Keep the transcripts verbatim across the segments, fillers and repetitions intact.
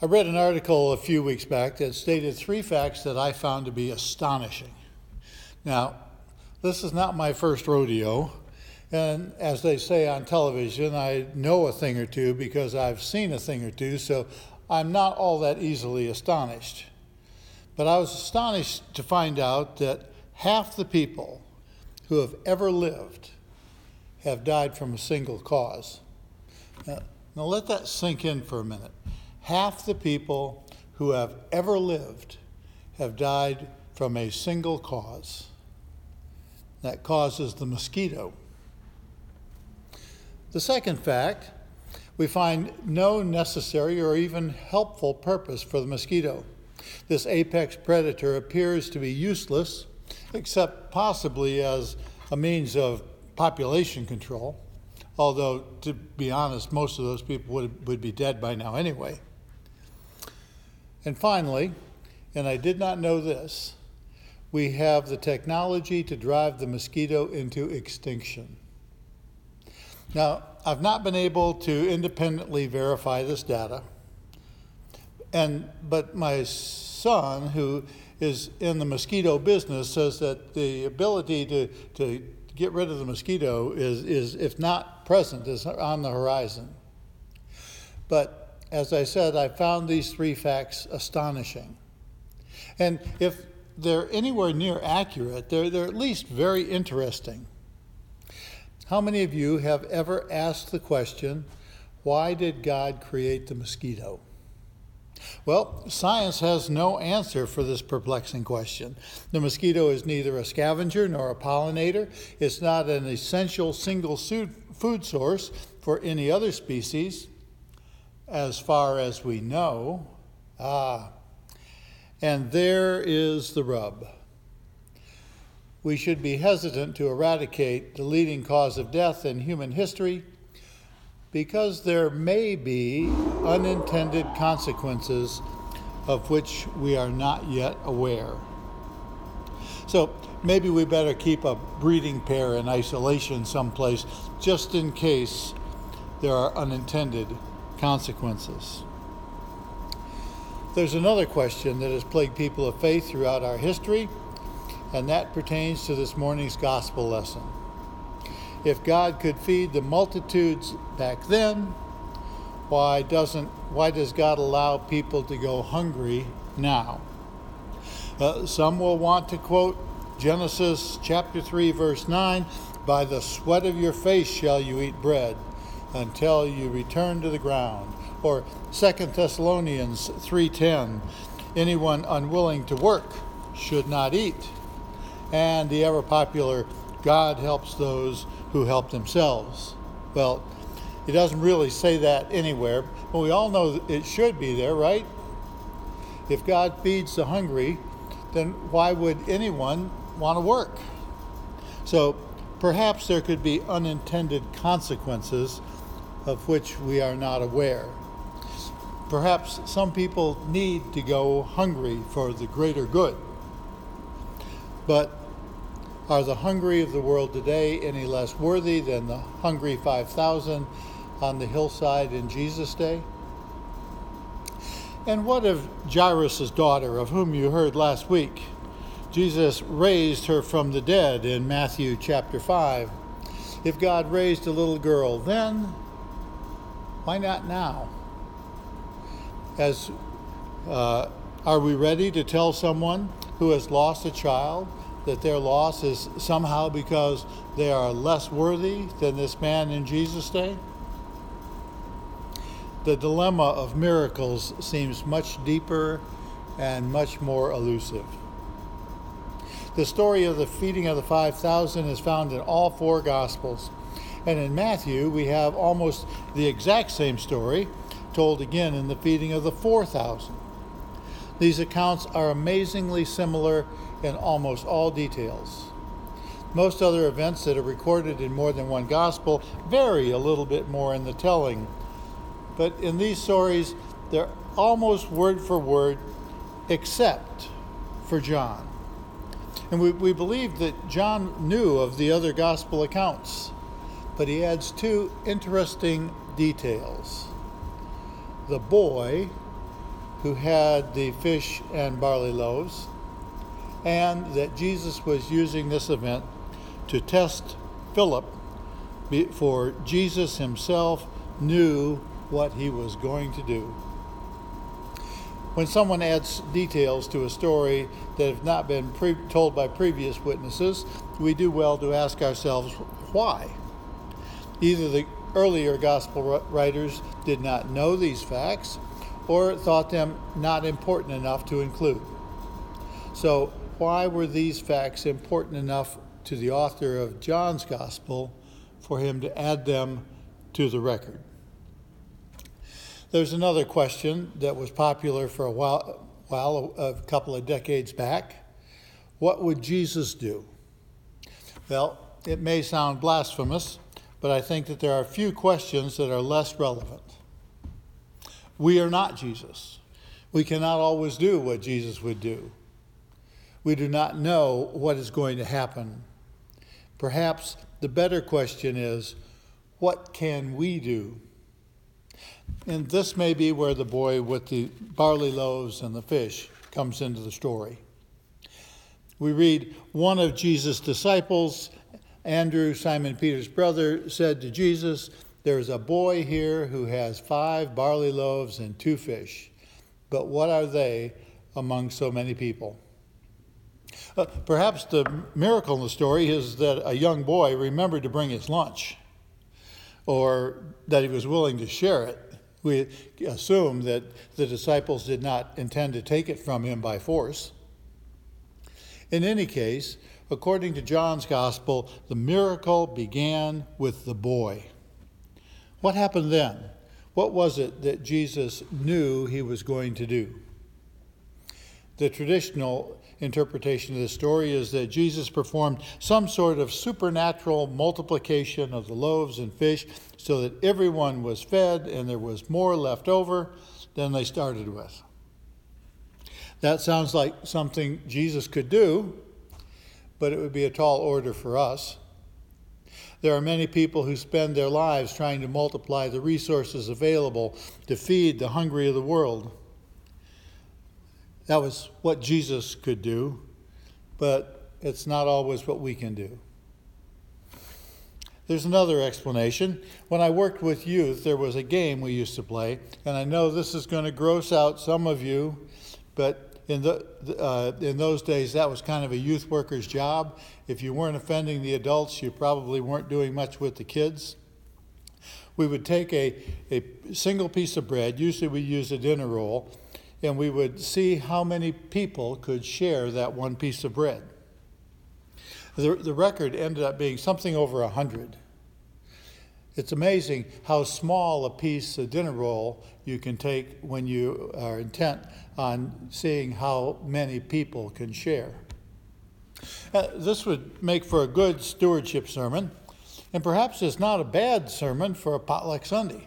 I read an article a few weeks back that stated three facts that I found to be astonishing. Now, this is not my first rodeo, and as they say on television, I know a thing or two because I've seen a thing or two, so I'm not all that easily astonished. But I was astonished to find out that half the people who have ever lived have died from a single cause. Now, now let that sink in for a minute. Half the people who have ever lived have died from a single cause. That cause is the mosquito. The second fact, we find no necessary or even helpful purpose for the mosquito. This apex predator appears to be useless, except possibly as a means of population control, although, to be honest, most of those people would, would be dead by now anyway. And finally, and I did not know this, we have the technology to drive the mosquito into extinction. Now, I've not been able to independently verify this data, and but my son, who is in the mosquito business, says that the ability to, to get rid of the mosquito is, is, if not present, is on the horizon. But as I said, I found these three facts astonishing. And if they're anywhere near accurate, they're, they're at least very interesting. How many of you have ever asked the question, why did God create the mosquito? Well, science has no answer for this perplexing question. The mosquito is neither a scavenger nor a pollinator. It's not an essential single food source for any other species, as far as we know. Ah, and there is the rub. We should be hesitant to eradicate the leading cause of death in human history because there may be unintended consequences of which we are not yet aware. So maybe we better keep a breeding pair in isolation someplace just in case there are unintended consequences. There's another question that has plagued people of faith throughout our history, and that pertains to this morning's gospel lesson. If God could feed the multitudes back then, why doesn't why does God allow people to go hungry now? Uh, some will want to quote Genesis chapter three, verse nine, "By the sweat of your face shall you eat bread until you return to the ground." Or Second Thessalonians three ten, "Anyone unwilling to work should not eat." And the ever-popular, "God helps those who help themselves." Well, it doesn't really say that anywhere, but we all know that it should be there, right? If God feeds the hungry, then why would anyone want to work? So perhaps there could be unintended consequences of which we are not aware. Perhaps some people need to go hungry for the greater good. But are the hungry of the world today any less worthy than the hungry five thousand on the hillside in Jesus' day? And what of Jairus' daughter, of whom you heard last week? Jesus raised her from the dead in Matthew chapter five. If God raised a little girl then, why not now? As uh, are we ready to tell someone who has lost a child that their loss is somehow because they are less worthy than this man in Jesus' day? The dilemma of miracles seems much deeper and much more elusive. The story of the feeding of the five thousand is found in all four Gospels. And in Matthew, we have almost the exact same story told again in the feeding of the four thousand. These accounts are amazingly similar in almost all details. Most other events that are recorded in more than one gospel vary a little bit more in the telling. But in these stories, they're almost word for word, except for John. And we, we believe that John knew of the other gospel accounts, but he adds two interesting details. The boy who had the fish and barley loaves, and that Jesus was using this event to test Philip, for Jesus himself knew what he was going to do. When someone adds details to a story that have not been pre- told by previous witnesses, we do well to ask ourselves why. Either the earlier gospel writers did not know these facts or thought them not important enough to include. So, why were these facts important enough to the author of John's gospel for him to add them to the record? There's another question that was popular for a while, while a couple of decades back. What would Jesus do? Well, it may sound blasphemous, but I think that there are a few questions that are less relevant. We are not Jesus. We cannot always do what Jesus would do. We do not know what is going to happen. Perhaps the better question is, what can we do? And this may be where the boy with the barley loaves and the fish comes into the story. We read, one of Jesus' disciples, Andrew, Simon Peter's brother, said to Jesus, "There is a boy here who has five barley loaves and two fish, but what are they among so many people?" Uh, perhaps the miracle in the story is that a young boy remembered to bring his lunch, or that he was willing to share it. We assume that the disciples did not intend to take it from him by force. In any case, according to John's gospel, the miracle began with the boy. What happened then? What was it that Jesus knew he was going to do? The traditional interpretation of the story is that Jesus performed some sort of supernatural multiplication of the loaves and fish so that everyone was fed and there was more left over than they started with. That sounds like something Jesus could do, but it would be a tall order for us. There are many people who spend their lives trying to multiply the resources available to feed the hungry of the world. That was what Jesus could do, but it's not always what we can do. There's another explanation. When I worked with youth, there was a game we used to play, and I know this is going to gross out some of you, but in the uh, in those days, that was kind of a youth worker's job. If you weren't offending the adults, you probably weren't doing much with the kids. We would take a, a single piece of bread, usually we use a dinner roll, and we would see how many people could share that one piece of bread. The, the record ended up being something over a hundred. It's amazing how small a piece of dinner roll you can take when you are intent on seeing how many people can share. Uh, this would make for a good stewardship sermon, and perhaps it's not a bad sermon for a potluck Sunday.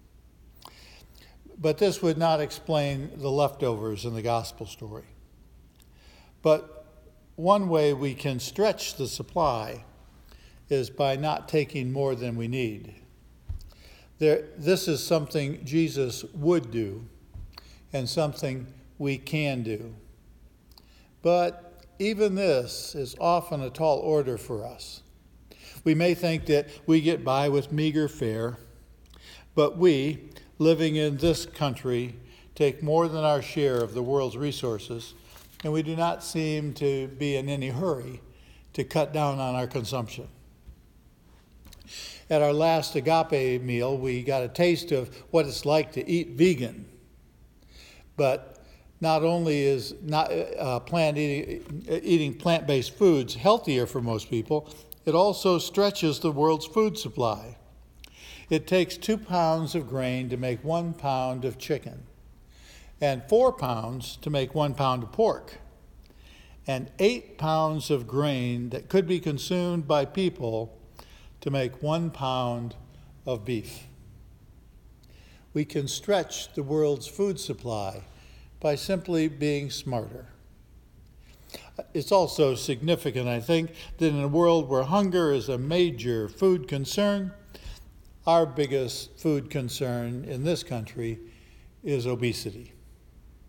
But this would not explain the leftovers in the gospel story. But one way we can stretch the supply is by not taking more than we need. There, this is something Jesus would do and something we can do. But even this is often a tall order for us. We may think that we get by with meager fare, but we, living in this country, take more than our share of the world's resources, and we do not seem to be in any hurry to cut down on our consumption. At our last Agape meal, we got a taste of what it's like to eat vegan. But not only is not, uh, plant eating, eating plant-based foods healthier for most people, it also stretches the world's food supply. It takes two pounds of grain to make one pound of chicken, and four pounds to make one pound of pork, and eight pounds of grain that could be consumed by people to make one pound of beef. We can stretch the world's food supply by simply being smarter. It's also significant, I think, that in a world where hunger is a major food concern, our biggest food concern in this country is obesity.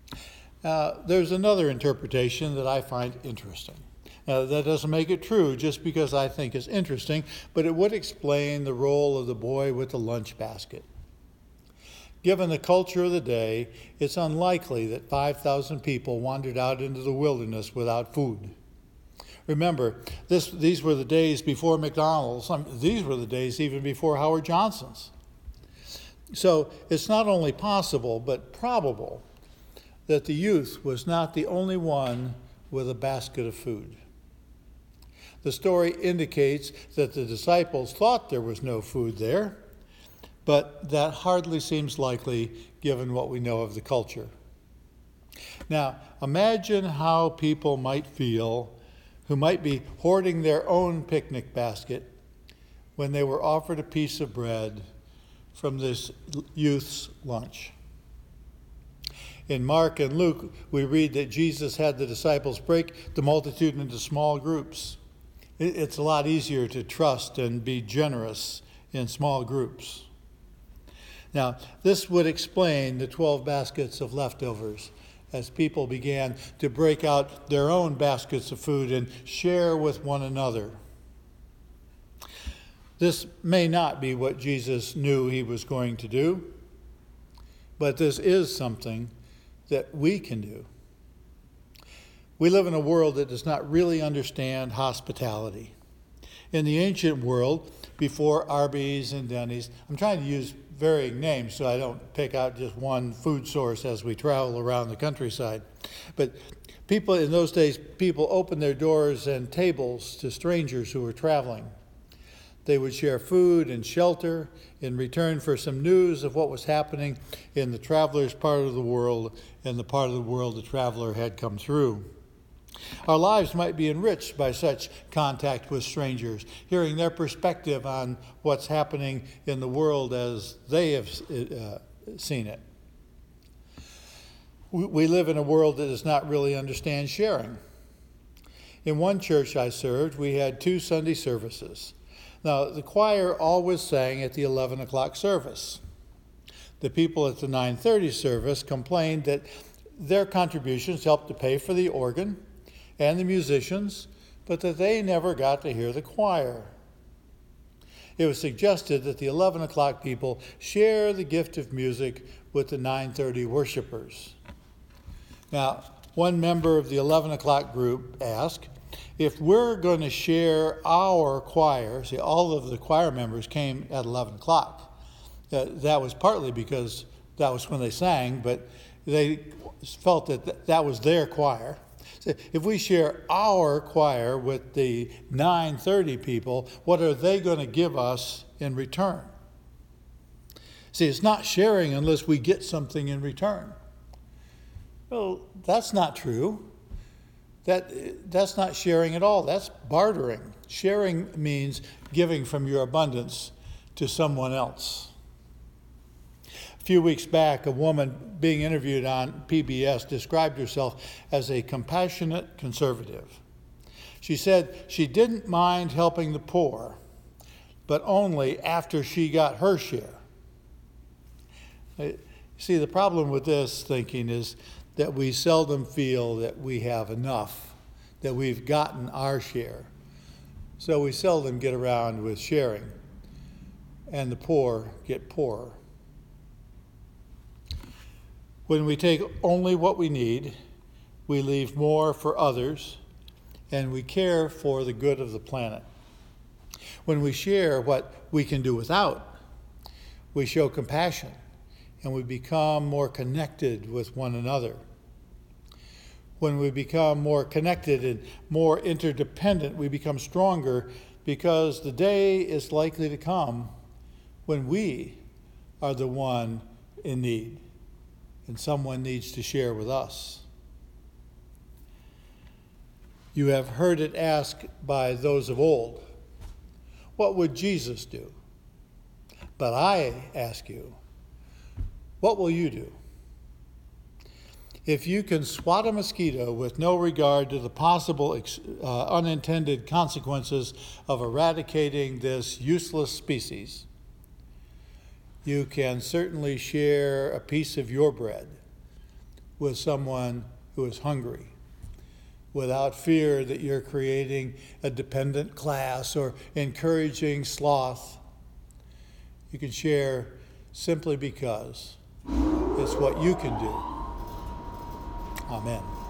Uh, there's another interpretation that I find interesting. Now, that doesn't make it true just because I think it's interesting, but it would explain the role of the boy with the lunch basket. Given the culture of the day, it's unlikely that five thousand people wandered out into the wilderness without food. Remember, this, these were the days before McDonald's. I mean, these were the days even before Howard Johnson's. So it's not only possible, but probable that the youth was not the only one with a basket of food. The story indicates that the disciples thought there was no food there, but that hardly seems likely given what we know of the culture. Now, imagine how people might feel who might be hoarding their own picnic basket when they were offered a piece of bread from this youth's lunch. In Mark and Luke, we read that Jesus had the disciples break the multitude into small groups. It's a lot easier to trust and be generous in small groups. Now, this would explain the twelve baskets of leftovers as people began to break out their own baskets of food and share with one another. This may not be what Jesus knew he was going to do, but this is something that we can do. We live in a world that does not really understand hospitality. In the ancient world, before Arby's and Denny's, I'm trying to use varying names so I don't pick out just one food source as we travel around the countryside. But people in those days, people opened their doors and tables to strangers who were traveling. They would share food and shelter in return for some news of what was happening in the traveler's part of the world and the part of the world the traveler had come through. Our lives might be enriched by such contact with strangers, hearing their perspective on what's happening in the world as they have uh, seen it. We live in a world that does not really understand sharing. In one church I served, we had two Sunday services. Now, the choir always sang at the eleven o'clock service. The people at the nine thirty service complained that their contributions helped to pay for the organ and the musicians, but that they never got to hear the choir. It was suggested that the eleven o'clock people share the gift of music with the nine thirty worshipers. Now, one member of the eleven o'clock group asked, if we're going to share our choir, see, all of the choir members came at eleven o'clock. Uh, that was partly because that was when they sang, but they felt that th- that was their choir. So if we share our choir with the nine thirty people, what are they going to give us in return? See, it's not sharing unless we get something in return. Well, that's not true. That, that's not sharing at all. That's bartering. Sharing means giving from your abundance to someone else. A few weeks back, a woman being interviewed on P B S described herself as a compassionate conservative. She said she didn't mind helping the poor, but only after she got her share. See, the problem with this thinking is that we seldom feel that we have enough, that we've gotten our share. So we seldom get around with sharing, and the poor get poorer. When we take only what we need, we leave more for others, and we care for the good of the planet. When we share what we can do without, we show compassion, and we become more connected with one another. When we become more connected and more interdependent, we become stronger because the day is likely to come when we are the one in need and someone needs to share with us. You have heard it asked by those of old, what would Jesus do? But I ask you, what will you do? If you can swat a mosquito with no regard to the possible uh, unintended consequences of eradicating this useless species, you can certainly share a piece of your bread with someone who is hungry, without fear that you're creating a dependent class or encouraging sloth. You can share simply because it's what you can do. Amen.